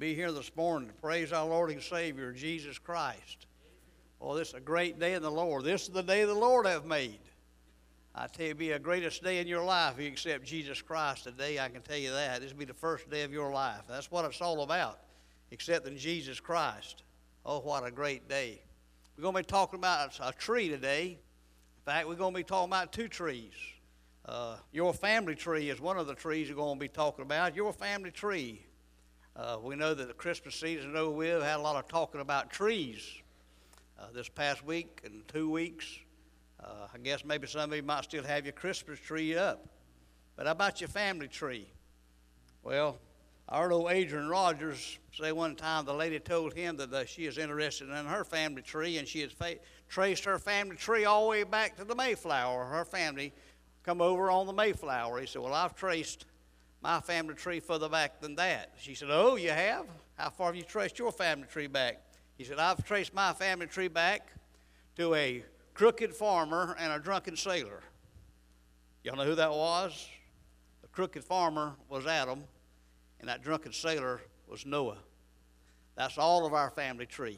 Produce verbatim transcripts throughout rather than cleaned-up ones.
be here this morning to praise our Lord and Savior, Jesus Christ. Oh, this is a great day in the Lord. This is the day the Lord hath made. I tell you, it'll be the greatest day in your life if you accept Jesus Christ today. I can tell you that. This will be the first day of your life. That's what it's all about, accepting Jesus Christ. Oh, what a great day. We're going to be talking about a tree today. In fact, we're going to be talking about two trees. Uh, your family tree is one of the trees we're going to be talking about. Your family tree. Uh, we know that the Christmas season is over with. We had a lot of talking about trees uh, this past week and two weeks. Uh, I guess maybe some of you might still have your Christmas tree up. But how about your family tree? Well, I heard old Adrian Rogers say one time the lady told him that uh, she is interested in her family tree, and she has fa- traced her family tree all the way back to the Mayflower. Her family come over on the Mayflower. He said, well, I've traced my family tree further back than that. She said, oh, you have? How far have you traced your family tree back? He said, I've traced my family tree back to a crooked farmer and a drunken sailor. Y'all know who that was? The crooked farmer was Adam, and that drunken sailor was Noah. That's all of our family tree.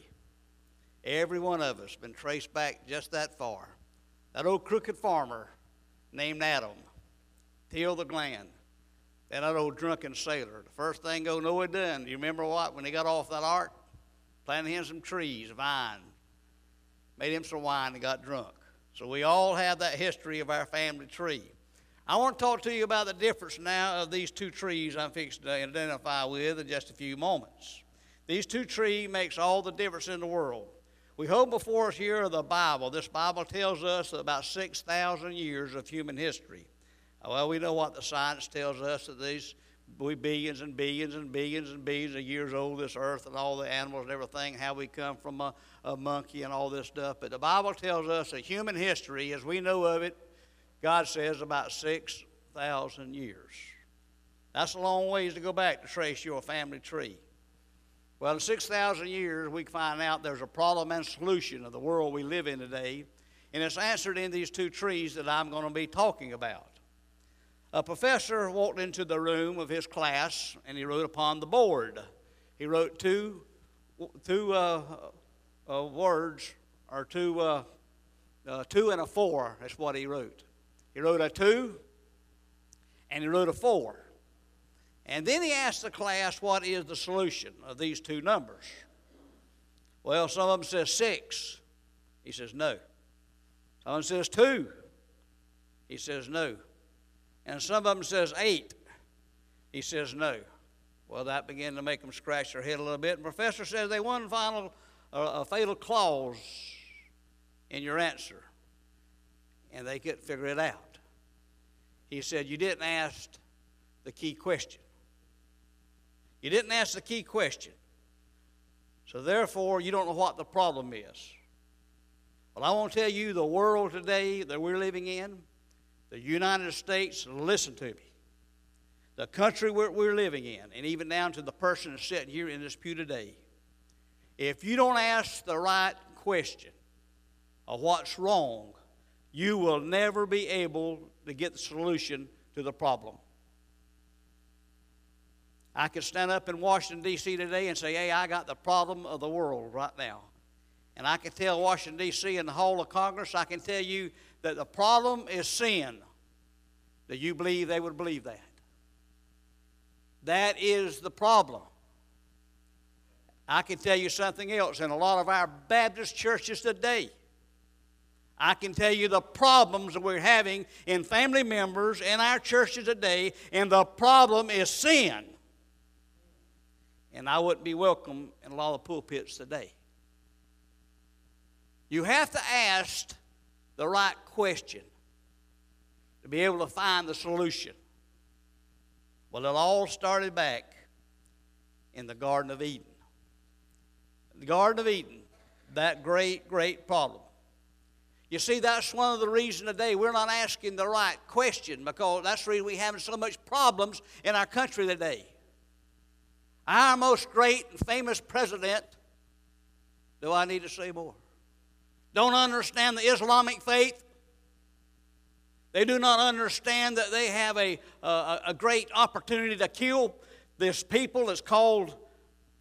Every one of us been traced back just that far. That old crooked farmer named Adam tilled the land. And that old drunken sailor, the first thing old Noah done, you remember what? When he got off that ark, planted him some trees, vine, made him some wine and got drunk. So we all have that history of our family tree. I want to talk to you about the difference now of these two trees I'm fixing to identify with in just a few moments. These two trees makes all the difference in the world. We hold before us here the Bible. This Bible tells us about six thousand years of human history. Well, we know what the science tells us, that these we billions and billions and billions and billions of years old, this earth and all the animals and everything, how we come from a, a monkey and all this stuff. But the Bible tells us that human history, as we know of it, God says about six thousand years. That's a long ways to go back to trace your family tree. Well, in six thousand years, we find out there's a problem and solution of the world we live in today, and it's answered in these two trees that I'm going to be talking about. A professor walked into the room of his class, and he wrote upon the board. He wrote two, two uh, uh, words, or two, uh, uh, two and a four. That's what he wrote. He wrote a two, and he wrote a four. And then he asked the class, what is the solution of these two numbers? Well, some of them says six. He says no. Some of them says two. He says no. And some of them says eight. He says no. Well, that began to make them scratch their head a little bit. And the professor says they one final, uh, a fatal clause in your answer. And they couldn't figure it out. He said, you didn't ask the key question. You didn't ask the key question. So therefore, you don't know what the problem is. Well, I want to tell you the world today that we're living in, the United States, listen to me. The country we're, we're living in, and even down to the person that's sitting here in this pew today, if you don't ask the right question of what's wrong, you will never be able to get the solution to the problem. I could stand up in Washington, D C today and say, hey, I got the problem of the world right now. And I can tell Washington, D C in the Hall of Congress, I can tell you that the problem is sin. Do you believe they would believe that? That is the problem. I can tell you something else. In a lot of our Baptist churches today, I can tell you the problems that we're having in family members in our churches today, and the problem is sin. And I wouldn't be welcome in a lot of pulpits today. You have to ask the right question to be able to find the solution. Well, it all started back in the Garden of Eden. The Garden of Eden, that great, great problem. You see, that's one of the reasons today we're not asking the right question, because that's the reason we're having so much problems in our country today. Our most great and famous president, do I need to say more? Don't understand the Islamic faith. They do not understand that they have a, a, a great opportunity to kill this people that's called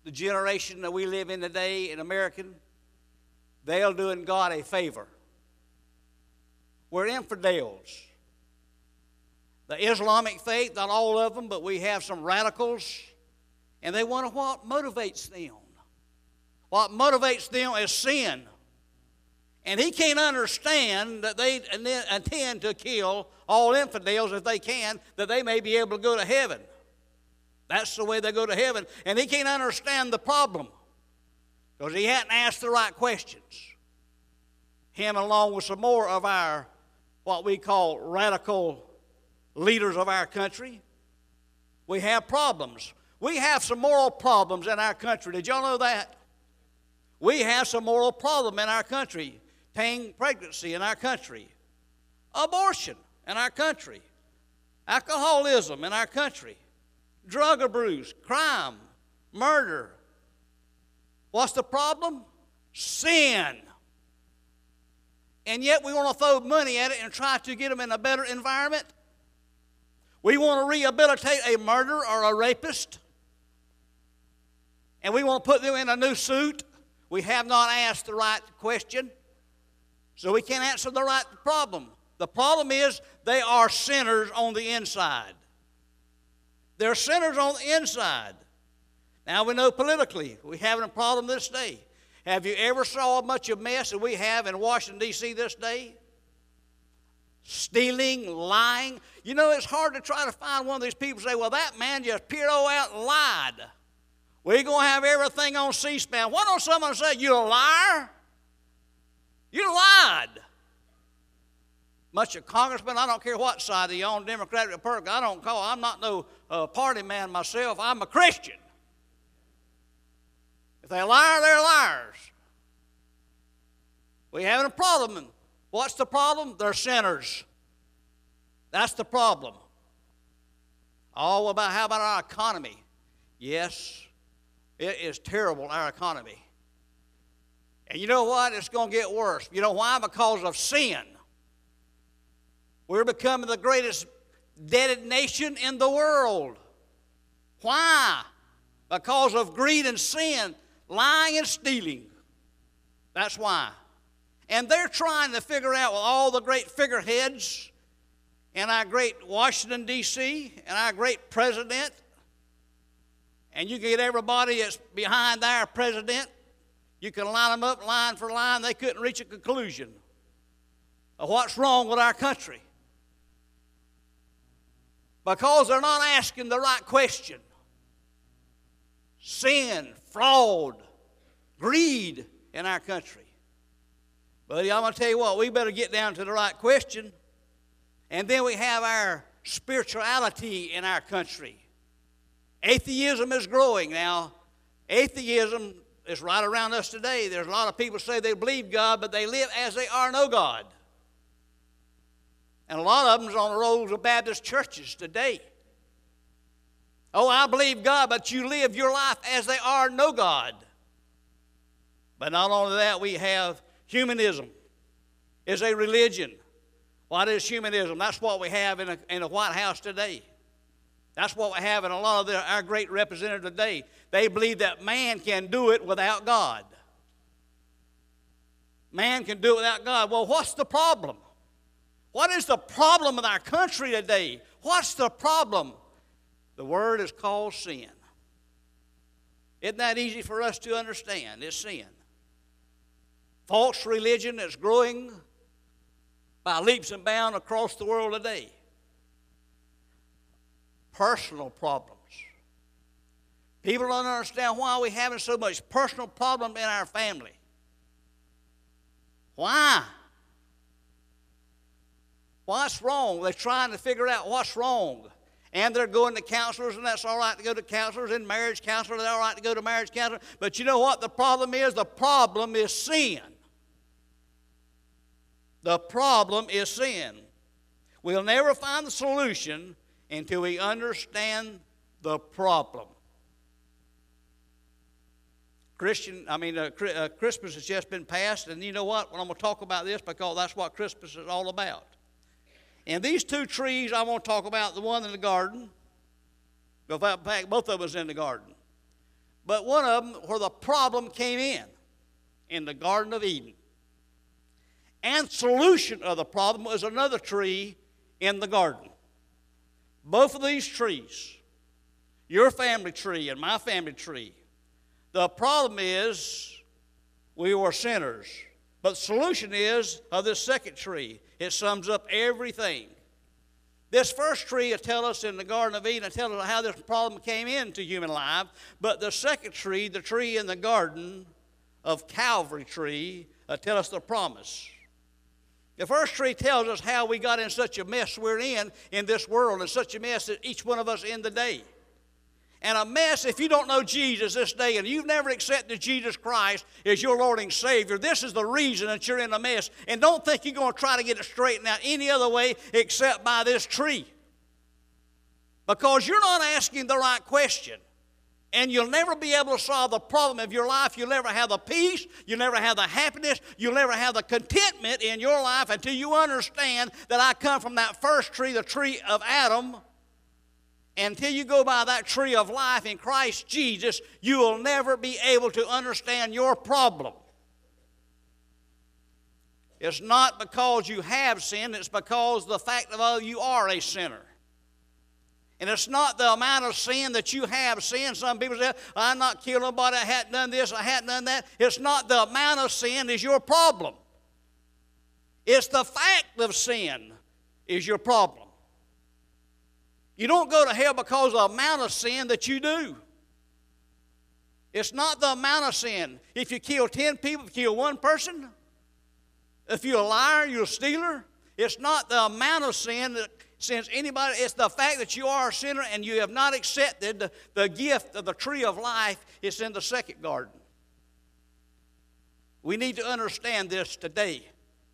the generation that we live in today in American, they're doing God a favor. We're infidels. The Islamic faith, not all of them, but we have some radicals, and they wonder what motivates them. What motivates them is sin. And he can't understand that they intend to kill all infidels if they can, that they may be able to go to heaven. That's the way they go to heaven. And he can't understand the problem because he hadn't asked the right questions. Him along with some more of our, what we call radical leaders of our country, we have problems. We have some moral problems in our country. Did y'all know that? We have some moral problem in our country. Teen pregnancy in our country. Abortion in our country. Alcoholism in our country. Drug abuse, crime, murder. What's the problem? Sin. And yet we want to throw money at it and try to get them in a better environment. We want to rehabilitate a murderer or a rapist. And we want to put them in a new suit. We have not asked the right question. So we can't answer the right problem. The problem is they are sinners on the inside. They're sinners on the inside. Now we know politically we're having a problem this day. Have you ever saw much of mess that we have in Washington, D C this day? Stealing, lying. You know, it's hard to try to find one of these people who say, well, that man just peered all out and lied. We're going to have everything on C-SPAN. Why don't someone say, you're a liar? You lied. Much of congressmen, I don't care what side they're on, Democratic or Republican, I don't call. I'm not no uh, party man myself. I'm a Christian. If they're liars, they're liars. We're having a problem. What's the problem? They're sinners. That's the problem. Oh, about how about our economy? Yes, it is terrible, our economy. And you know what? It's going to get worse. You know why? Because of sin. We're becoming the greatest indebted nation in the world. Why? Because of greed and sin, lying and stealing. That's why. And they're trying to figure out with all the great figureheads and our great Washington, D C, and our great president, and you can get everybody that's behind our president, you can line them up line for line, they couldn't reach a conclusion of what's wrong with our country. Because they're not asking the right question. Sin, fraud, greed in our country. But I'm going to tell you what, we better get down to the right question. And then we have our spirituality in our country. Atheism is growing now. Atheism is right around us today. There's a lot of people say they believe God, but they live as they are no God. And a lot of them is on the rolls of Baptist churches today. Oh, I believe God, but you live your life as they are no God. But not only that, we have humanism. It's a religion. What is humanism? That's what we have in, a, in the White House today. That's what we have in a lot of the, our great representatives today. They believe that man can do it without God. Man can do it without God. Well, what's the problem? What is the problem in our country today? What's the problem? The word is called sin. Isn't that easy for us to understand? It's sin. False religion is growing by leaps and bounds across the world today. Personal problems. People don't understand why we're having so much personal problem in our family. Why? What's wrong? They're trying to figure out what's wrong. And they're going to counselors, and that's all right to go to counselors, and marriage counselors, they're all right to go to marriage counselors. But you know what the problem is? The problem is sin. The problem is sin. We'll never find the solution until we understand the problem. Christian, I mean, uh, uh, Christmas has just been passed, and you know what? Well, I'm going to talk about this because that's what Christmas is all about. And these two trees, I want to talk about the one in the garden. In fact, both of us in the garden. but one of them where the problem came in, in the Garden of Eden. And solution of the problem was another tree in the garden. Both of these trees, your family tree and my family tree, the problem is we were sinners. But the solution is of this second tree. It sums up everything. This first tree will tell us in the Garden of Eden, tell us how this problem came into human life. But the second tree, the tree in the garden of Calvary tree, will tell us the promise. The first tree tells us how we got in such a mess we're in, in this world, and such a mess that each one of us in the day. And a mess, if you don't know Jesus this day and you've never accepted Jesus Christ as your Lord and Savior, this is the reason that you're in a mess. And don't think you're going to try to get it straightened out any other way except by this tree. Because you're not asking the right question. And you'll never be able to solve the problem of your life. You'll never have the peace. You'll never have the happiness. You'll never have the contentment in your life until you understand that I come from that first tree, the tree of Adam. Until you go by that tree of life in Christ Jesus, you will never be able to understand your problem. It's not because you have sinned. It's because the fact of oh, you are a sinner. And it's not the amount of sin that you have sinned. Some people say, I'm not killed nobody, I hadn't done this, I hadn't done that. It's not the amount of sin is your problem. It's the fact of sin is your problem. You don't go to hell because of the amount of sin that you do. It's not the amount of sin. If you kill ten people, if you kill one person, if you're a liar, you're a stealer, it's not the amount of sin that sins anybody. It's the fact that you are a sinner and you have not accepted the, the gift of the tree of life. It's in the second garden. We need to understand this today.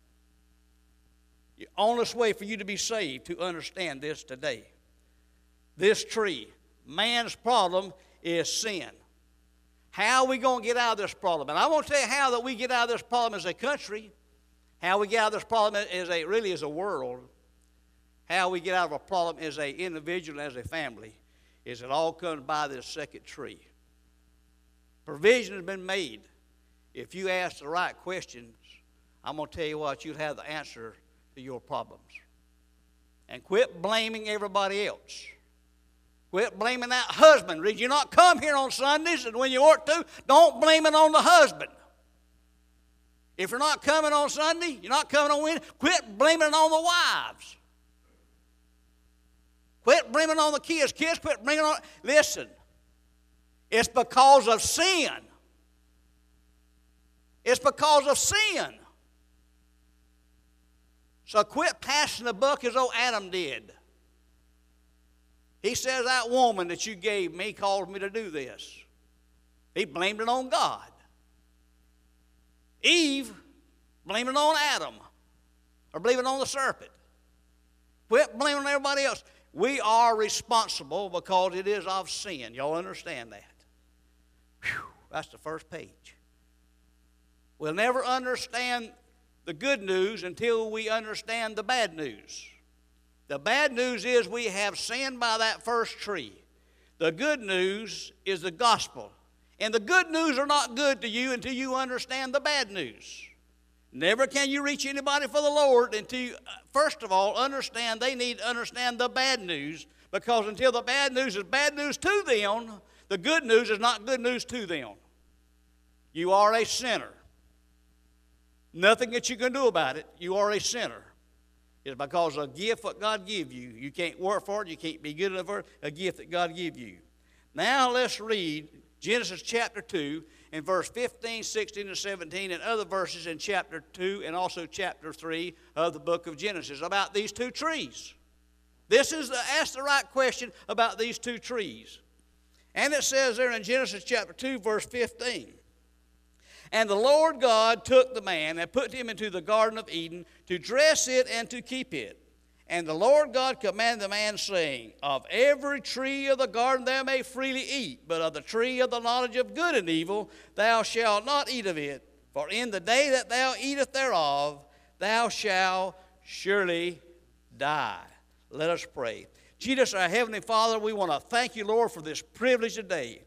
The only way for you to be saved to understand this today. This tree, man's problem is sin. How are we going to get out of this problem? And I want to tell you how that we get out of this problem as a country, how we get out of this problem as a really as a world, how we get out of a problem as an individual, as a family, is it all comes by this second tree. Provision has been made. If you ask the right questions, I'm going to tell you what, you'll have the answer to your problems. And quit blaming everybody else. Quit blaming that husband. Did you not come here on Sundays? And when you ought to, don't blame it on the husband. If you're not coming on Sunday, you're not coming on Wednesday, quit blaming it on the wives. Quit blaming it on the kids. Kids, quit blaming it on... Listen, it's because of sin. It's because of sin. So quit passing the buck as old Adam did. He says, that woman that you gave me caused me to do this. He blamed it on God. Eve blamed it on Adam. Or blamed it on the serpent. Quit blaming everybody else. We are responsible because it is of sin. Y'all understand that? Whew, that's the first page. We'll never understand the good news until we understand the bad news. The bad news is we have sinned by that first tree. The good news is the gospel. And the good news are not good to you until you understand the bad news. Never can you reach anybody for the Lord until you, first of all, understand they need to understand the bad news. Because until the bad news is bad news to them, the good news is not good news to them. You are a sinner. Nothing that you can do about it. You are a sinner. It's because of a gift that God give you. You can't work for it. You can't be good enough for it. A gift that God give you. Now let's read Genesis chapter two and verse fifteen, sixteen, and seventeen and other verses in chapter two and also chapter three of the book of Genesis about these two trees. This is the, ask the right question about these two trees. And it says there in Genesis chapter two, verse fifteen. And the Lord God took the man and put him into the Garden of Eden to dress it and to keep it. And the Lord God commanded the man, saying, of every tree of the garden thou may freely eat, but of the tree of the knowledge of good and evil thou shalt not eat of it. For in the day that thou eatest thereof, thou shalt surely die. Let us pray. Jesus, our Heavenly Father, we want to thank you, Lord, for this privilege today.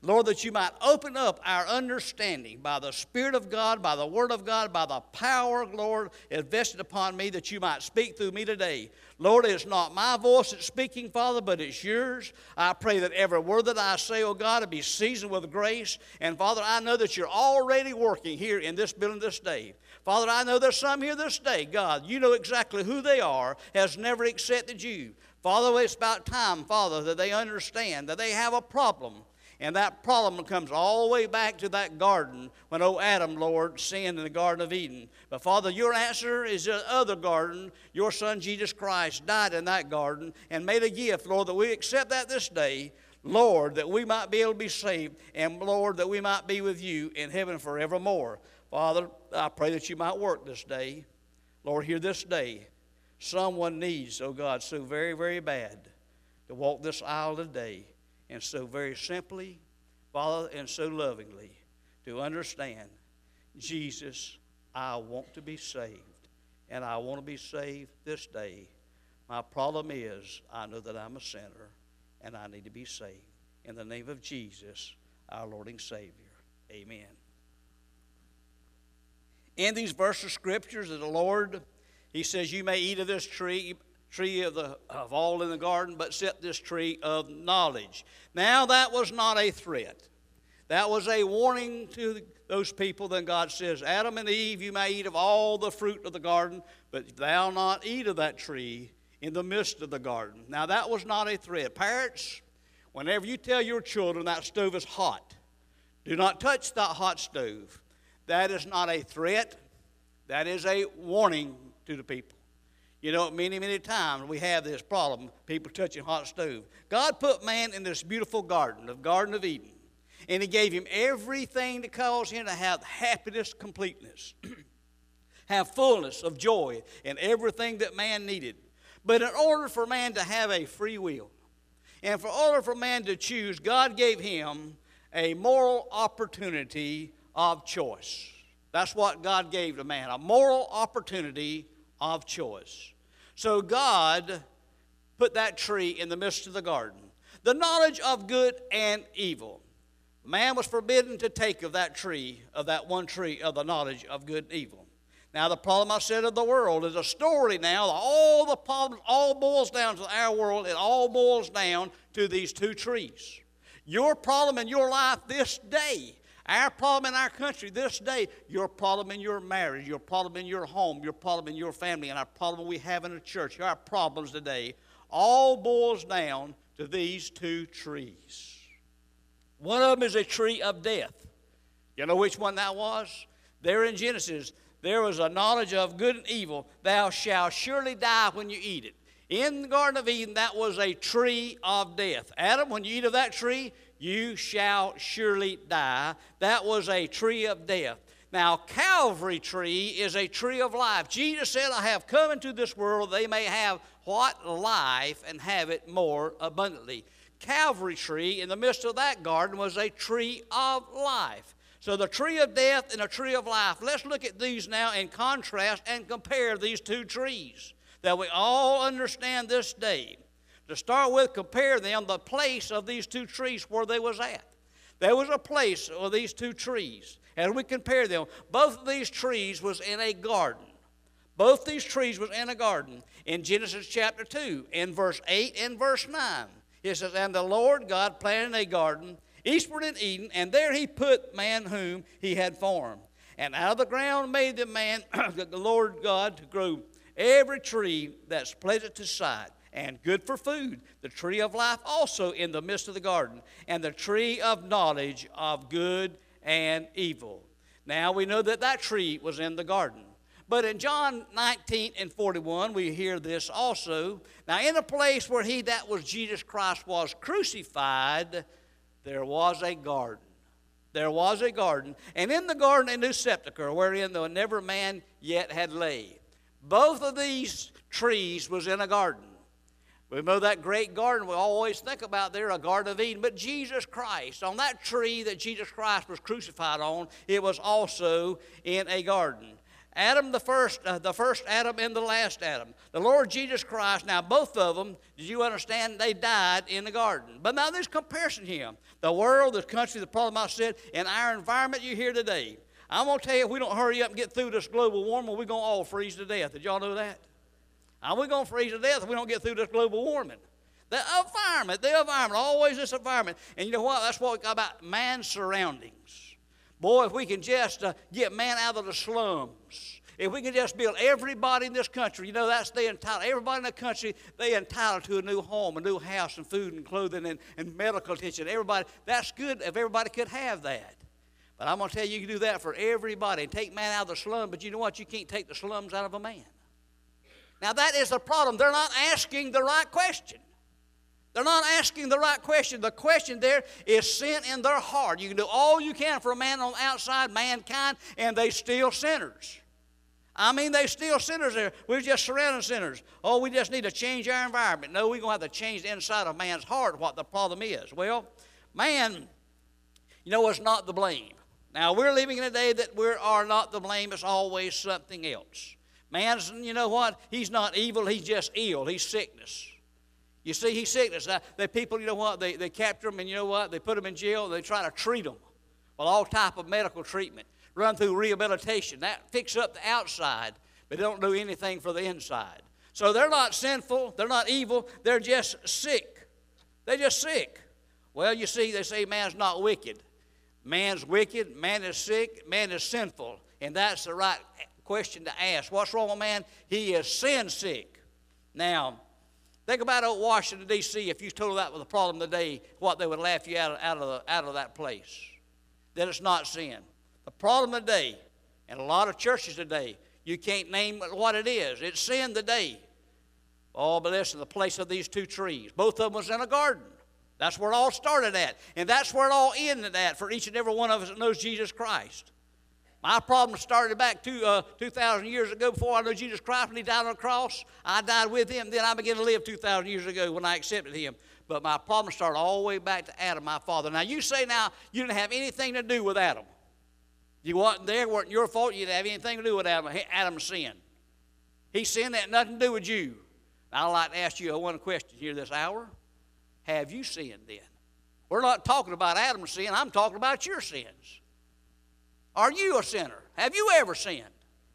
Lord, that you might open up our understanding by the Spirit of God, by the Word of God, by the power, Lord, invested upon me, that you might speak through me today. Lord, it's not my voice that's speaking, Father, but it's yours. I pray that every word that I say, oh God, will be seasoned with grace. And Father, I know that you're already working here in this building this day. Father, I know there's some here this day, God, you know exactly who they are, has never accepted you. Father, it's about time, Father, that they understand that they have a problem. And that problem comes all the way back to that garden when old Adam, Lord, sinned in the Garden of Eden. But, Father, your answer is the other garden. Your Son, Jesus Christ, died in that garden and made a gift, Lord, that we accept that this day, Lord, that we might be able to be saved, and, Lord, that we might be with you in heaven forevermore. Father, I pray that you might work this day. Lord, here this day, someone needs, oh God, so very, very bad to walk this aisle today. And so very simply, Father, and so lovingly, to understand, Jesus, I want to be saved, and I want to be saved this day. My problem is, I know that I'm a sinner, and I need to be saved. In the name of Jesus, our Lord and Savior, amen. In these verses of scriptures of the Lord, he says, you may eat of this tree, tree of, the, of all in the garden, but except this tree of knowledge. Now that was not a threat. That was a warning to those people. Then God says, Adam and Eve, you may eat of all the fruit of the garden, but thou not eat of that tree in the midst of the garden. Now that was not a threat. Parents, whenever you tell your children that stove is hot, do not touch that hot stove. That is not a threat. That is a warning to the people. You know, many, many times we have this problem, people touching hot stove. God put man in this beautiful garden, the Garden of Eden, and he gave him everything to cause him to have happiness, completeness, have fullness of joy and everything that man needed. But in order for man to have a free will, and for order for man to choose, God gave him a moral opportunity of choice. That's what God gave to man, a moral opportunity of choice. So God put that tree in the midst of the garden. The knowledge of good and evil. Man was forbidden to take of that tree, of that one tree of the knowledge of good and evil. Now the problem I said of the world is a story now. All the problems all boils down to our world. It all boils down to these two trees. Your problem in your life this day, our problem in our country this day, your problem in your marriage, your problem in your home, your problem in your family, and our problem we have in the church, our problems today, all boils down to these two trees. One of them is a tree of death. You know which one that was? There in Genesis, there was a knowledge of good and evil. Thou shalt surely die when you eat it. In the Garden of Eden, that was a tree of death. Adam, when you eat of that tree, you shall surely die. That was a tree of death. Now, Calvary tree is a tree of life. Jesus said, I have come into this world, they may have what? Life, and have it more abundantly. Calvary tree, in the midst of that garden, was a tree of life. So the tree of death and a tree of life. Let's look at these now in contrast and compare these two trees that we all understand this day. To start with, compare them, the place of these two trees where they was at. There was a place of these two trees. As we compare them, both of these trees was in a garden. Both these trees was in a garden. In Genesis chapter two, in verse eight and verse nine, it says, and the Lord God planted a garden eastward in Eden, and there he put man whom he had formed. And out of the ground made the man, the Lord God, to grow every tree that's pleasant to sight and good for food, the tree of life also in the midst of the garden, and the tree of knowledge of good and evil. Now we know that that tree was in the garden. But in John nineteen and forty-one, we hear this also. Now in a place where he that was Jesus Christ was crucified, there was a garden. There was a garden. And in the garden a new sepulchre, wherein though never man yet had laid. Both of these trees was in a garden. We know that great garden we always think about there, a Garden of Eden. But Jesus Christ, on that tree that Jesus Christ was crucified on, it was also in a garden. Adam the first, uh, the first Adam and the last Adam. The Lord Jesus Christ, now both of them, did you understand, they died in the garden. But now there's comparison here. The world, the country, the problem I said, and our environment you hear today. I'm going to tell you, if we don't hurry up and get through this global warming, we're going to all freeze to death. Did y'all know that? Are we going to freeze to death if we don't get through this global warming? The environment, the environment, always this environment. And you know what? That's what we got about man's surroundings. Boy, if we can just uh, get man out of the slums, if we can just build everybody in this country, you know, that's they entitled. Everybody in the country, they entitled to a new home, a new house, and food and clothing and, and medical attention. Everybody, that's good if everybody could have that. But I'm going to tell you, you can do that for everybody and take man out of the slum, but you know what? You can't take the slums out of a man. Now, that is the problem. They're not asking the right question. They're not asking the right question. The question there is sin in their heart. You can do all you can for a man on the outside, mankind, and they still sinners. I mean, they still sinners there. We're just surrounding sinners. Oh, we just need to change our environment. No, we're going to have to change the inside of man's heart, what the problem is. Well, man, you know, it's not the blame. Now, we're living in a day that we are not the blame. It's always something else. Man's, you know what? He's not evil. He's just ill. He's sickness. You see, he's sickness. Uh, the people, you know what, they, they capture them, and you know what, they put them in jail, they try to treat them with all type of medical treatment, run through rehabilitation. That fixes up the outside, but they don't do anything for the inside. So they're not sinful, they're not evil, they're just sick. They're just sick. Well, you see, they say man's not wicked. Man's wicked, man is sick, man is sinful, and that's the right question to ask. What's wrong with man? He is sin sick. Now, think about old Washington, D C If you told that was a problem today, what they would laugh you out of, out, of the, out of that place. That it's not sin. The problem today, and a lot of churches today, you can't name what it is. It's sin today. Oh, but listen, the place of these two trees. Both of them was in a garden. That's where it all started at. And that's where it all ended at for each and every one of us that knows Jesus Christ. My problem started back two, uh, two thousand years ago before I knew Jesus Christ. When he died on the cross, I died with him. Then I began to live two thousand years ago when I accepted him. But my problem started all the way back to Adam, my father. Now, you say now you didn't have anything to do with Adam. You wasn't there, wasn't your fault. You didn't have anything to do with Adam. Adam's sin. He sinned, that had nothing to do with you. I'd like to ask you one question here this hour. Have you sinned then? We're not talking about Adam's sin. I'm talking about your sins. Are you a sinner? Have you ever sinned?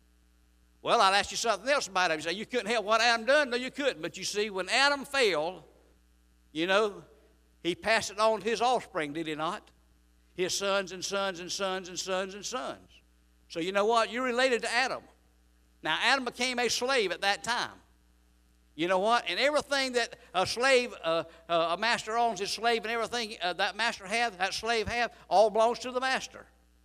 Well, I'd ask you something else about Adam. You say, you couldn't help what Adam done? No, you couldn't. But you see, when Adam fell, you know, he passed it on to his offspring, did he not? His sons and sons and sons and sons and sons. So you know what? You're related to Adam. Now, Adam became a slave at that time. You know what? And everything that a slave, uh, uh, a master owns his slave, and everything uh, that master has, that slave has, all belongs to the master.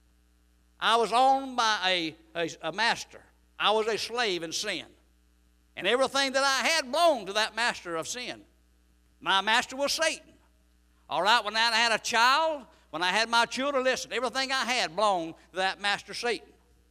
I was owned by a, a, a master. I was a slave in sin. And everything that I had belonged to that master of sin. My master was Satan. All right, when I had a child, when I had my children, listen, everything I had belonged to that master Satan.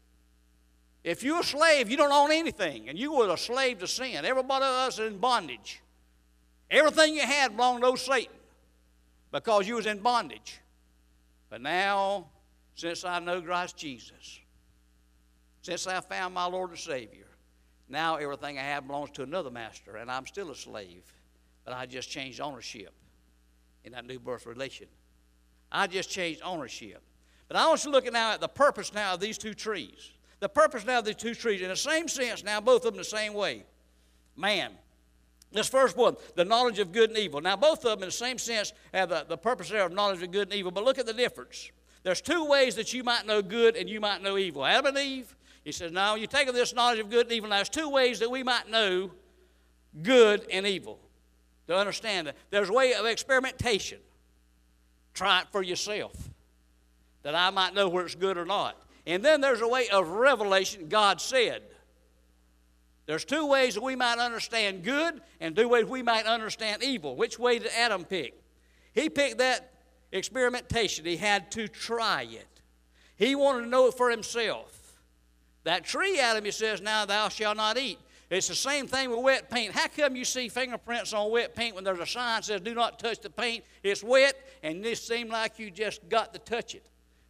If you're a slave, you don't own anything, and you were a slave to sin. Everybody of us is in bondage. Everything you had belonged to Satan because you was in bondage. But now, since I know Christ Jesus, since I found my Lord and Savior, now everything I have belongs to another master, and I'm still a slave, but I just changed ownership in that new birth relation. I just changed ownership. But I want you to look now at the purpose now of these two trees. The purpose now of these two trees, in the same sense now, both of them the same way. Man, this first one, the knowledge of good and evil. Now, both of them in the same sense have the, the purpose there of knowledge of good and evil, but look at the difference. There's two ways that you might know good and you might know evil. Adam and Eve, he says, no, you take this knowledge of good and evil. Now, there's two ways that we might know good and evil. To understand that there's a way of experimentation. Try it for yourself, that I might know whether it's good or not. And then there's a way of revelation, God said. There's two ways that we might understand good and two ways we might understand evil. Which way did Adam pick? He picked that experimentation. He had to try it. He wanted to know it for himself. That tree, Adam, he says, now thou shalt not eat. It's the same thing with wet paint. How come you see fingerprints on wet paint when there's a sign that says do not touch the paint? It's wet, and this seems like you just got to touch it.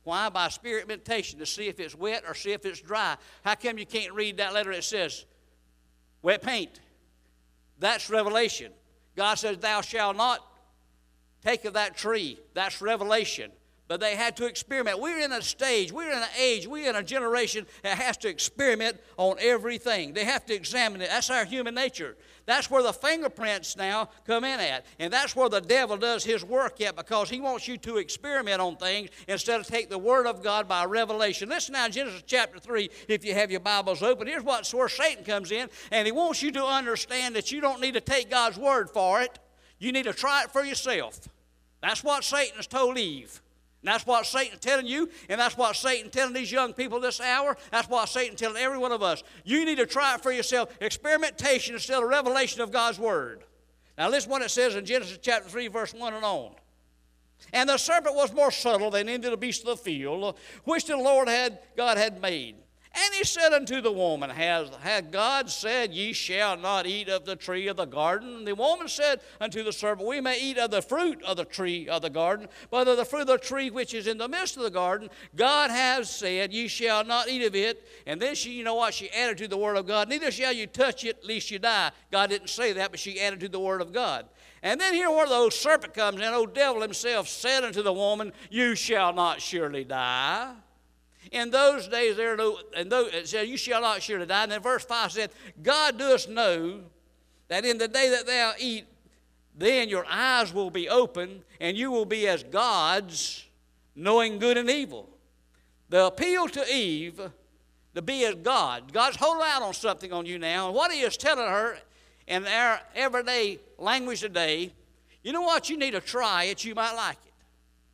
Why? By experimentation to see if it's wet or see if it's dry. How come you can't read that letter that says wet paint? That's revelation. God says, thou shalt not take of that tree. That's revelation. But they had to experiment. We're in a stage, we're in an age, we're in a generation that has to experiment on everything. They have to examine it. That's our human nature. That's where the fingerprints now come in at. And that's where the devil does his work at, because he wants you to experiment on things instead of take the Word of God by revelation. Listen now, Genesis chapter three, if you have your Bibles open. Here's what, where Satan comes in, and he wants you to understand that you don't need to take God's Word for it. You need to try it for yourself. That's what Satan has told Eve. And that's what Satan's telling you, and that's what Satan's telling these young people this hour. That's what Satan's telling every one of us. You need to try it for yourself. Experimentation instead of revelation of God's Word. Now listen what it says in Genesis chapter three, verse one and on. And the serpent was more subtle than any of the beasts of the field, which the Lord had, God had made. And he said unto the woman, Has, hath God said, Ye shall not eat of the tree of the garden? And the woman said unto the serpent, We may eat of the fruit of the tree of the garden, but of the fruit of the tree which is in the midst of the garden, God has said, Ye shall not eat of it. And then she, you know what, she added to the word of God, Neither shall you touch it, lest you die. God didn't say that, but she added to the word of God. And then here where the old serpent comes in, old devil himself said unto the woman, You shall not surely die. In those days, there no, and those, it said, You shall not surely die. And then verse five said, God doeth know that in the day that thou eat, then your eyes will be open, and you will be as gods, knowing good and evil. The appeal to Eve to be as God. God's holding out on something on you now. And what he is telling her in our everyday language today, you know what? You need to try it. You might like it.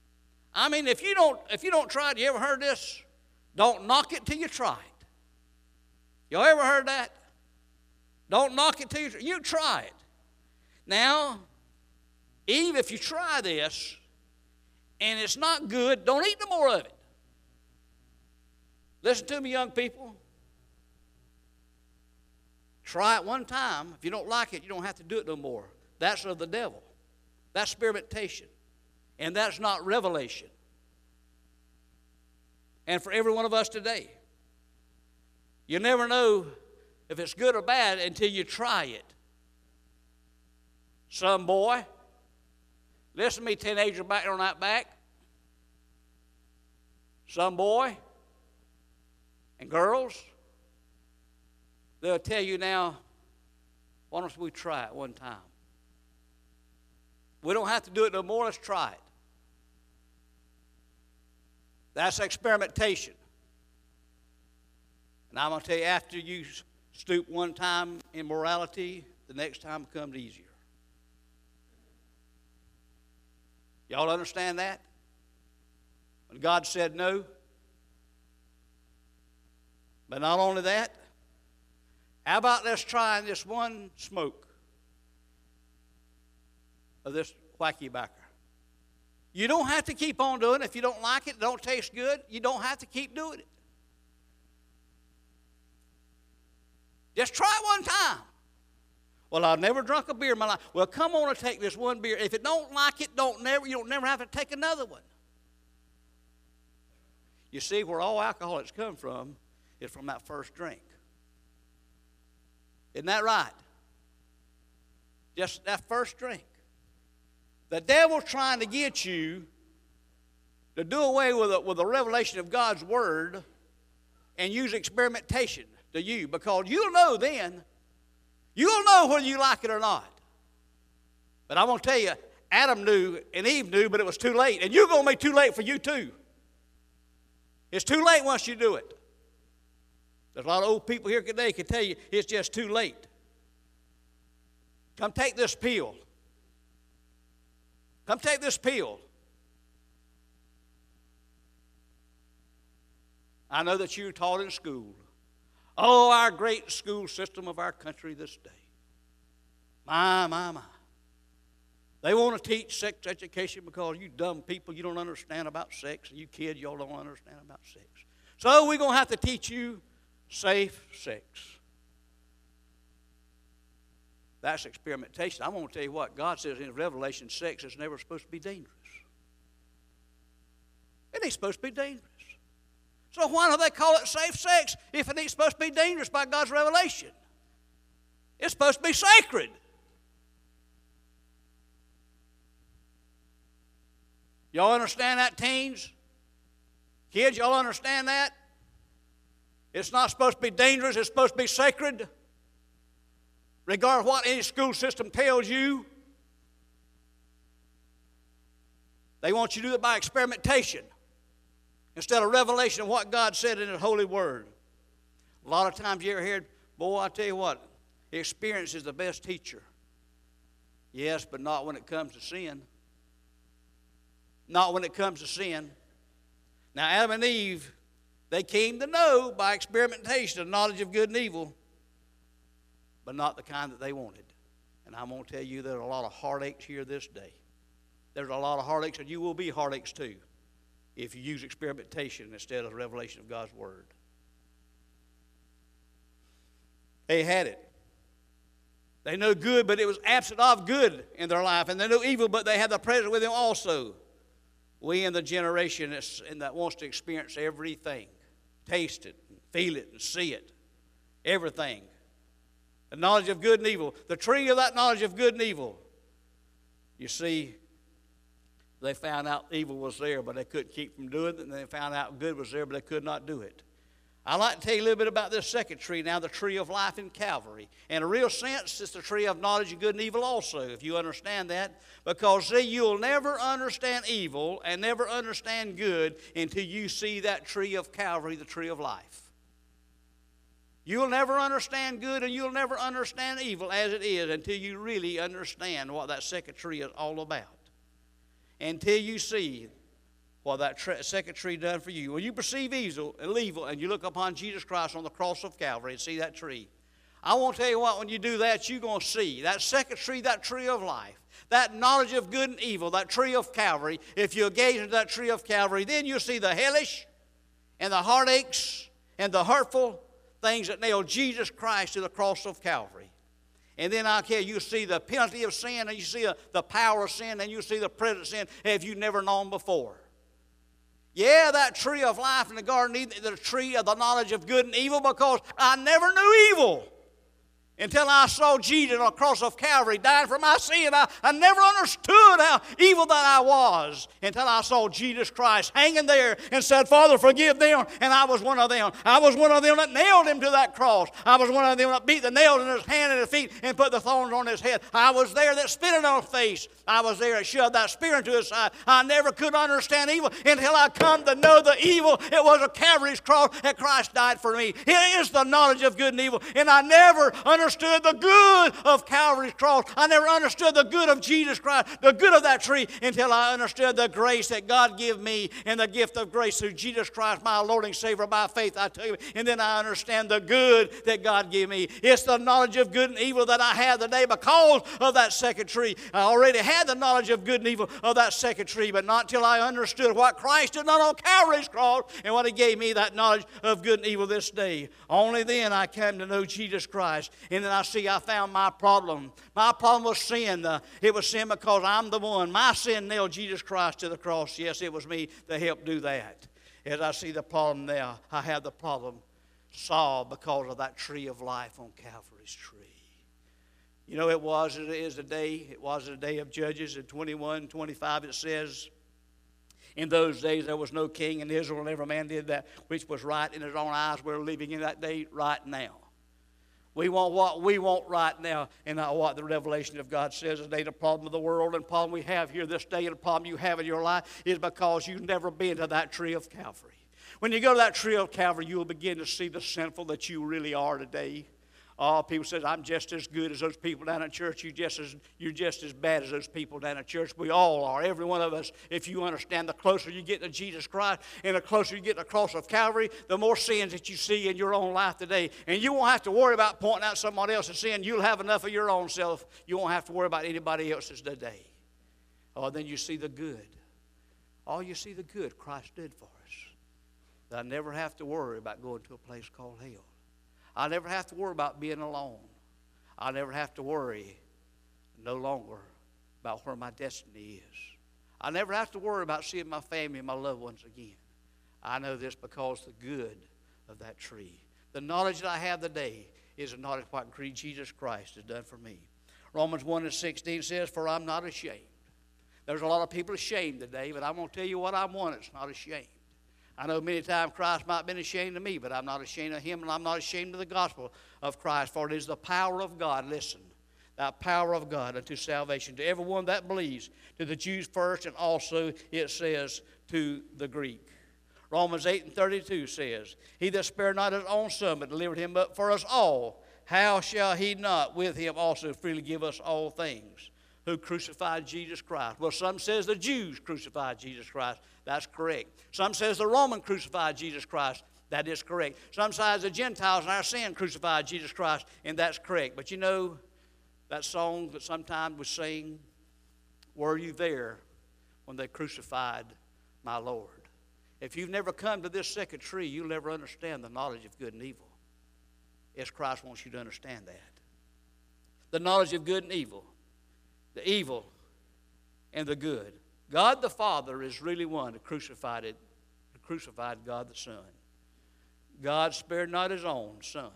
I mean, if you don't, if you don't try it, you ever heard this? Don't knock it till you try it. Y'all ever heard that? Don't knock it till you try it. You try it. Now, Eve, if you try this and it's not good, don't eat no more of it. Listen to me, young people. Try it one time. If you don't like it, you don't have to do it no more. That's of the devil. That's experimentation. And that's not revelation. And for every one of us today, you never know if it's good or bad until you try it. Some boy, listen to me, teenager back on that back. Some boy and girls, they'll tell you now, why don't we try it one time? We don't have to do it no more, let's try it. That's experimentation. And I'm going to tell you, after you stoop one time in morality, the next time becomes easier. Y'all understand that? When God said no. But not only that, how about let's try this one smoke of this wacky backer? You don't have to keep on doing it. If you don't like it, it don't taste good, you don't have to keep doing it. Just try it one time. Well, I've never drunk a beer in my life. Well, come on and take this one beer. If you don't like it, don't never, you don't never have to take another one. You see, where all alcoholics come from is from that first drink. Isn't that right? Just that first drink. The devil's trying to get you to do away with the, with the revelation of God's Word and use experimentation to you, because you'll know then, you'll know whether you like it or not. But I'm going to tell you, Adam knew and Eve knew, but it was too late. And you're going to be too late for you too. It's too late once you do it. There's a lot of old people here today can tell you it's just too late. Come take this pill. Come take this pill. I know that you taught in school. Oh, our great school system of our country this day. My, my, my. They want to teach sex education because you dumb people, you don't understand about sex, and you kids, y'all don't understand about sex. So we're going to have to teach you safe sex. That's experimentation. I'm going to tell you what, God says in Revelation, sex is never supposed to be dangerous. It ain't supposed to be dangerous. So why do they call it safe sex if it ain't supposed to be dangerous by God's revelation? It's supposed to be sacred. Y'all understand that, teens? Kids, y'all understand that? It's not supposed to be dangerous. It's supposed to be sacred. Regardless of what any school system tells you. They want you to do it by experimentation instead of revelation of what God said in His holy word. A lot of times you ever hear, boy, I tell you what, experience is the best teacher. Yes, but not when it comes to sin. Not when it comes to sin. Now, Adam and Eve, they came to know by experimentation the knowledge of good and evil, but not the kind that they wanted. And I'm going to tell you there are a lot of heartaches here this day. There's a lot of heartaches, and you will be heartaches too if you use experimentation instead of the revelation of God's word. They had it. They know good, but it was absent of good in their life. And they know evil, but they had the present with Him also. We in the generation that wants to experience everything, taste it, feel it, and see it, everything. The knowledge of good and evil, the tree of that knowledge of good and evil. You see, they found out evil was there, but they couldn't keep from doing it, and they found out good was there, but they could not do it. I'd like to tell you a little bit about this second tree now, the tree of life in Calvary. In a real sense, it's the tree of knowledge of good and evil also, if you understand that. Because, see, you'll never understand evil and never understand good until you see that tree of Calvary, the tree of life. You'll never understand good and you'll never understand evil as it is until you really understand what that second tree is all about. Until you see what that tre- second tree done for you. When you perceive evil, evil and you look upon Jesus Christ on the cross of Calvary and see that tree, I want to tell you what, when you do that, you're going to see that second tree, that tree of life, that knowledge of good and evil, that tree of Calvary. If you gaze into that tree of Calvary, then you'll see the hellish and the heartaches and the hurtful things that nailed Jesus Christ to the cross of Calvary. And then I'll tell you, you'll see the penalty of sin, and you see the power of sin, and you'll see the present sin as you've never known before. Yeah, that tree of life in the Garden of Eden, the tree of the knowledge of good and evil, because I never knew evil until I saw Jesus on the cross of Calvary dying for my sin. I, I never understood how evil that I was until I saw Jesus Christ hanging there and said, Father, forgive them. And I was one of them. I was one of them that nailed Him to that cross. I was one of them that beat the nails in His hand and His feet and put the thorns on His head. I was there that spit it on His face. I was there that shoved that spear into His side. I never could understand evil until I come to know the evil. It was a Calvary's cross that Christ died for me. It is the knowledge of good and evil. And I never understood understood the good of Calvary's cross. I never understood the good of Jesus Christ, the good of that tree, until I understood the grace that God gave me and the gift of grace through Jesus Christ, my Lord and Savior, by faith, I tell you. And then I understand the good that God gave me. It's the knowledge of good and evil that I have today because of that second tree. I already had the knowledge of good and evil of that second tree, but not till I understood what Christ had done on Calvary's cross and what He gave me, that knowledge of good and evil this day. Only then I came to know Jesus Christ. And then I see I found my problem. My problem was sin. Uh, it was sin because I'm the one. My sin nailed Jesus Christ to the cross. Yes, it was me that helped do that. As I see the problem now, I have the problem solved because of that tree of life on Calvary's tree. You know, it was, it is a day, it was a day of Judges. In twenty-one, twenty-five it says, in those days there was no king in Israel, and every man did that which was right in his own eyes. We're living in that day right now. We want what we want right now, and not what the revelation of God says today. The problem of the world and the problem we have here this day and the problem you have in your life is because you've never been to that tree of Calvary. When you go to that tree of Calvary, you will begin to see the sinful that you really are today. Oh, people say, I'm just as good as those people down at church. You just as, you're just as bad as those people down at church. We all are, every one of us. If you understand, the closer you get to Jesus Christ and the closer you get to the cross of Calvary, the more sins that you see in your own life today. And you won't have to worry about pointing out somebody else's sin. You'll have enough of your own self. You won't have to worry about anybody else's today. Oh, then you see the good. Oh, you see the good Christ did for us. That I never have to worry about going to a place called hell. I never have to worry about being alone. I never have to worry no longer about where my destiny is. I never have to worry about seeing my family and my loved ones again. I know this because the good of that tree. The knowledge that I have today is the knowledge of what Jesus Christ has done for me. Romans one and sixteen says, for I'm not ashamed. There's a lot of people ashamed today, but I'm going to tell you what, I'm one that's not ashamed. I know many times Christ might have been ashamed of me, but I'm not ashamed of him, and I'm not ashamed of the gospel of Christ, for it is the power of God, listen, that power of God unto salvation, to everyone that believes, to the Jews first, and also, it says, to the Greek. Romans eight and thirty-two says, he that spared not his own son, but delivered him up for us all, how shall he not with him also freely give us all things? Who crucified Jesus Christ? Well, some says the Jews crucified Jesus Christ. That's correct. Some says the Roman crucified Jesus Christ. That is correct. Some says the Gentiles in our sin crucified Jesus Christ, and that's correct. But you know, that song that sometimes we sing, were you there when they crucified my Lord? If you've never come to this second tree, you'll never understand the knowledge of good and evil. Yes, Christ wants you to understand that. The knowledge of good and evil. The evil and the good. God the Father is really one who crucified it, who crucified God the Son. God spared not his own Son.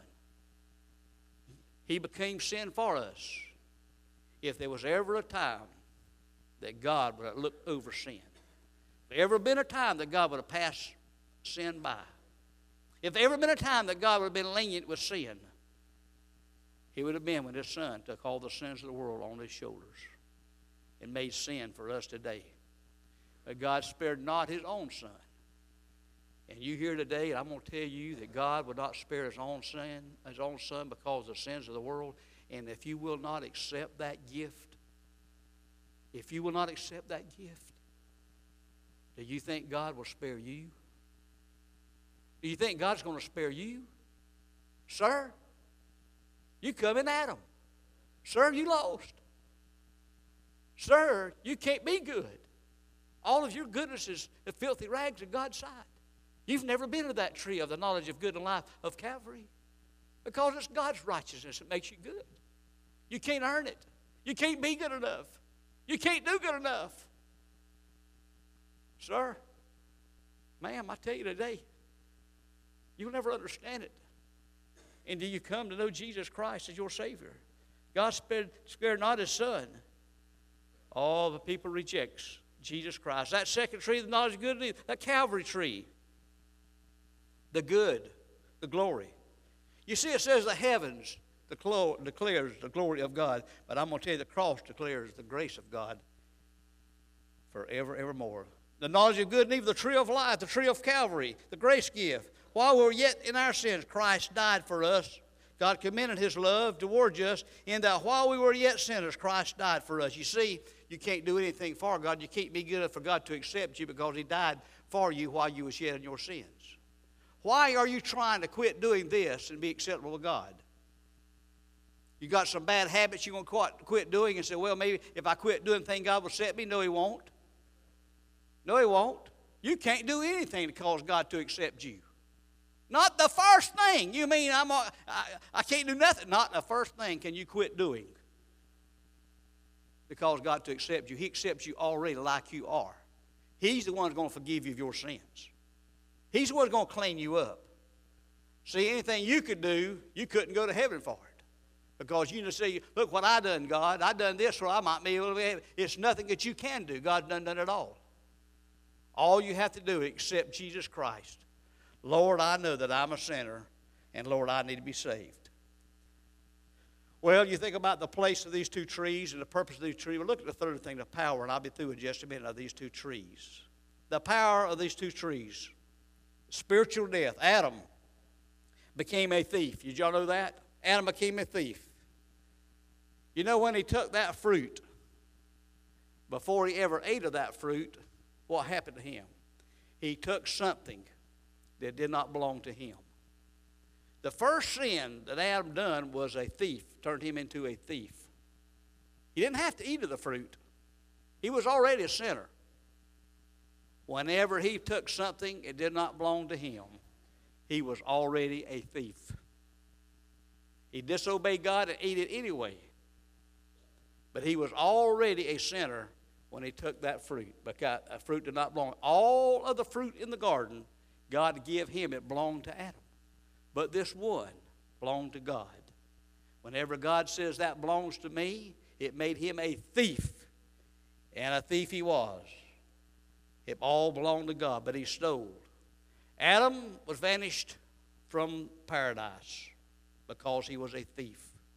He became sin for us. If there was ever a time that God would have looked over sin, if there ever been a time that God would have passed sin by, if there ever been a time that God would have been lenient with sin, it would have been when his Son took all the sins of the world on his shoulders and made sin for us today. But God spared not his own Son. And you here today, and I'm going to tell you that God would not spare his own son, his own son because of the sins of the world. And if you will not accept that gift, if you will not accept that gift, do you think God will spare you? Do you think God's going to spare you? Sir, you come in Adam. Sir, you lost. Sir, you can't be good. All of your goodness is the filthy rags in God's sight. You've never been to that tree of the knowledge of good and life of Calvary, because it's God's righteousness that makes you good. You can't earn it. You can't be good enough. You can't do good enough. Sir, ma'am, I tell you today, you'll never understand it until you come to know Jesus Christ as your Savior. God spared, spared not his Son. All the people rejects Jesus Christ. That second tree, the knowledge of good and evil, that Calvary tree, the good, the glory. You see, it says the heavens declares the glory of God, but I'm going to tell you the cross declares the grace of God forever, evermore. The knowledge of good and evil, the tree of life, the tree of Calvary, the grace gift. While we were yet in our sins, Christ died for us. God commended his love towards us in that while we were yet sinners, Christ died for us. You see, you can't do anything for God. You can't be good enough for God to accept you because he died for you while you was yet in your sins. Why are you trying to quit doing this and be acceptable to God? You got some bad habits you're going to quit doing and say, well, maybe if I quit doing things, God will accept me. No, he won't. No, he won't. You can't do anything to cause God to accept you. Not the first thing. You mean I'm a, I, I can't do nothing? Not the first thing can you quit doing because God to accept you. He accepts you already like you are. He's the one who's going to forgive you of your sins. He's the one who's going to clean you up. See, anything you could do, you couldn't go to heaven for it. Because you just say, look what I done, God. I done this so I might be able to be able. It's nothing that you can do. God's done done it all. All you have to do is accept Jesus Christ. Lord, I know that I'm a sinner, and Lord, I need to be saved. Well, you think about the place of these two trees and the purpose of these trees. Well, look at the third thing, the power, and I'll be through in just a minute, of these two trees. The power of these two trees. Spiritual death. Adam became a thief. Did y'all know that? Adam became a thief. You know, when he took that fruit, before he ever ate of that fruit, what happened to him? He took something that did not belong to him. The first sin that Adam done was a thief, turned him into a thief. He didn't have to eat of the fruit. He was already a sinner. Whenever he took something that did not belong to him, he was already a thief. He disobeyed God and ate it anyway. But he was already a sinner when he took that fruit, because a fruit did not belong. All of the fruit in the garden, God gave him, it belonged to Adam. But this one belonged to God. Whenever God says that belongs to me, it made him a thief. And a thief he was. It all belonged to God, but he stole. Adam was vanished from paradise because he was a thief.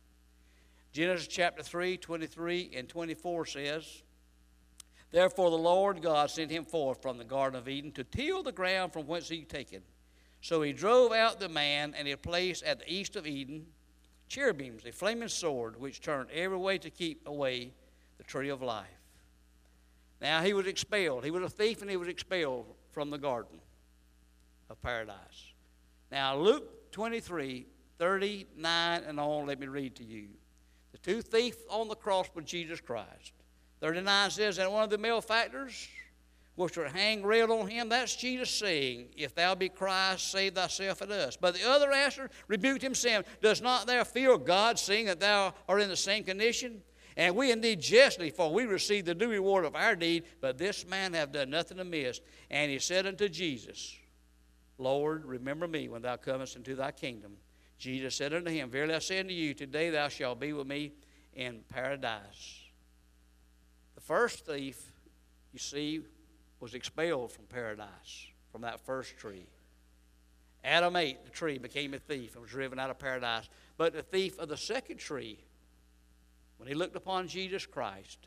Genesis chapter three, twenty-three and twenty-four says, Therefore the Lord God sent him forth from the Garden of Eden to till the ground from whence he taken. So he drove out the man, and he placed at the east of Eden cherubims, a flaming sword, which turned every way to keep away the tree of life. Now he was expelled. He was a thief, and he was expelled from the garden of paradise. Now Luke twenty-three, thirty-nine and on, let me read to you. The two thieves on the cross with Jesus Christ. thirty-nine says, And one of the malefactors which were hanged railed on him. That's Jesus saying, If thou be Christ, save thyself and us. But the other answered, rebuked him, saying, Does not thou fear God, seeing that thou art in the same condition? And we indeed justly, for we receive the due reward of our deed, but this man hath done nothing amiss. And he said unto Jesus, Lord, remember me when thou comest into thy kingdom. Jesus said unto him, Verily I say unto you, today thou shalt be with me in paradise. The first thief, you see, was expelled from paradise, from that first tree. Adam ate the tree, became a thief, and was driven out of paradise. But the thief of the second tree, when he looked upon Jesus Christ,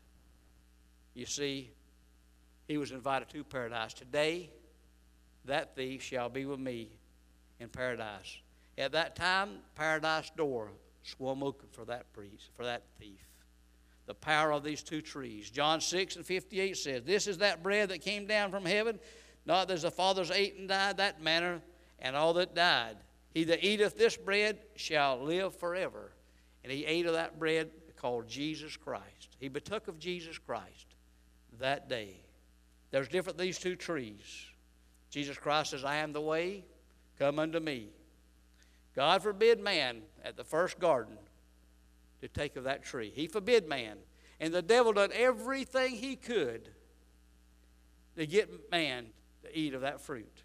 you see, he was invited to paradise. Today, that thief shall be with me in paradise. At that time, paradise door swung open for that priest, for that thief. The power of these two trees. John six and fifty-eight says, This is that bread that came down from heaven, not as the fathers ate and died that manner, and all that died. He that eateth this bread shall live forever. And he ate of that bread called Jesus Christ. He betook of Jesus Christ that day. There's different these two trees. Jesus Christ says, I am the way, come unto me. God forbid man at the first garden to take of that tree. He forbid man. And the devil done everything he could to get man to eat of that fruit.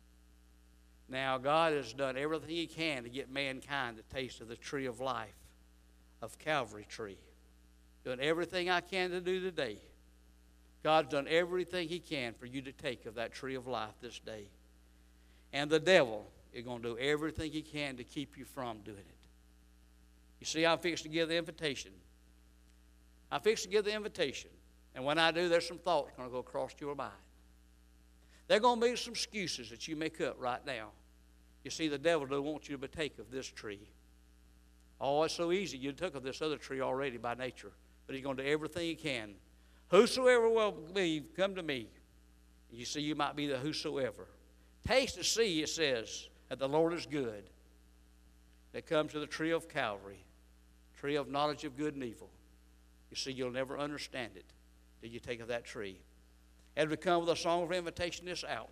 Now God has done everything he can to get mankind to taste of the tree of life, of Calvary tree. Doing everything I can to do today. God's done everything he can for you to take of that tree of life this day. And the devil is going to do everything he can to keep you from doing it. You see, I'm fixed to give the invitation. I'm fixed to give the invitation. And when I do, there's some thoughts going to go across your mind. There are going to be some excuses that you make up right now. You see, the devil doesn't want you to partake of this tree. Oh, it's so easy. You took of this other tree already by nature. But he's going to do everything he can. Whosoever will believe, come to me. You see, you might be the whosoever. Taste and see, it says, that the Lord is good. That comes to the tree of Calvary, tree of knowledge of good and evil. You see, you'll never understand it till you take of that tree. As we come with a song of invitation this hour,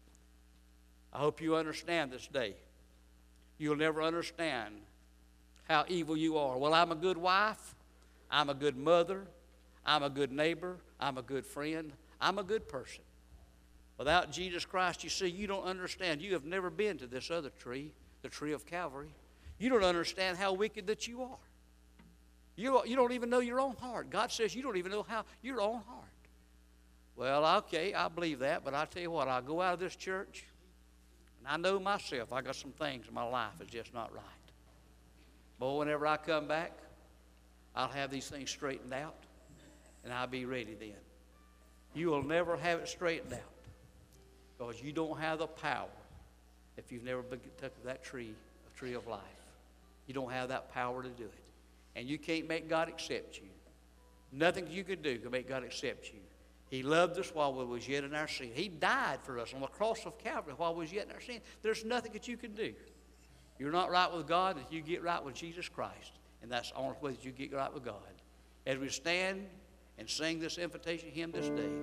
I hope you understand this day. You'll never understand how evil you are. Well, I'm a good wife. I'm a good mother. I'm a good neighbor. I'm a good friend. I'm a good person. Without Jesus Christ, you see, you don't understand. You have never been to this other tree, the tree of Calvary. You don't understand how wicked that you are. You, you don't even know your own heart. God says you don't even know how your own heart. Well, okay, I believe that, but I tell you what, I'll go out of this church, and I know myself I got some things in my life that's just not right. But whenever I come back, I'll have these things straightened out, and I'll be ready then. You will never have it straightened out because you don't have the power if you've never been took of that tree, a tree of life. You don't have that power to do it. And you can't make God accept you. Nothing you can do can make God accept you. He loved us while we was yet in our sin. He died for us on the cross of Calvary while we was yet in our sin. There's nothing that you can do. You're not right with God until you get right with Jesus Christ. And that's the only way that you get right with God. As we stand and sing this invitation hymn this day,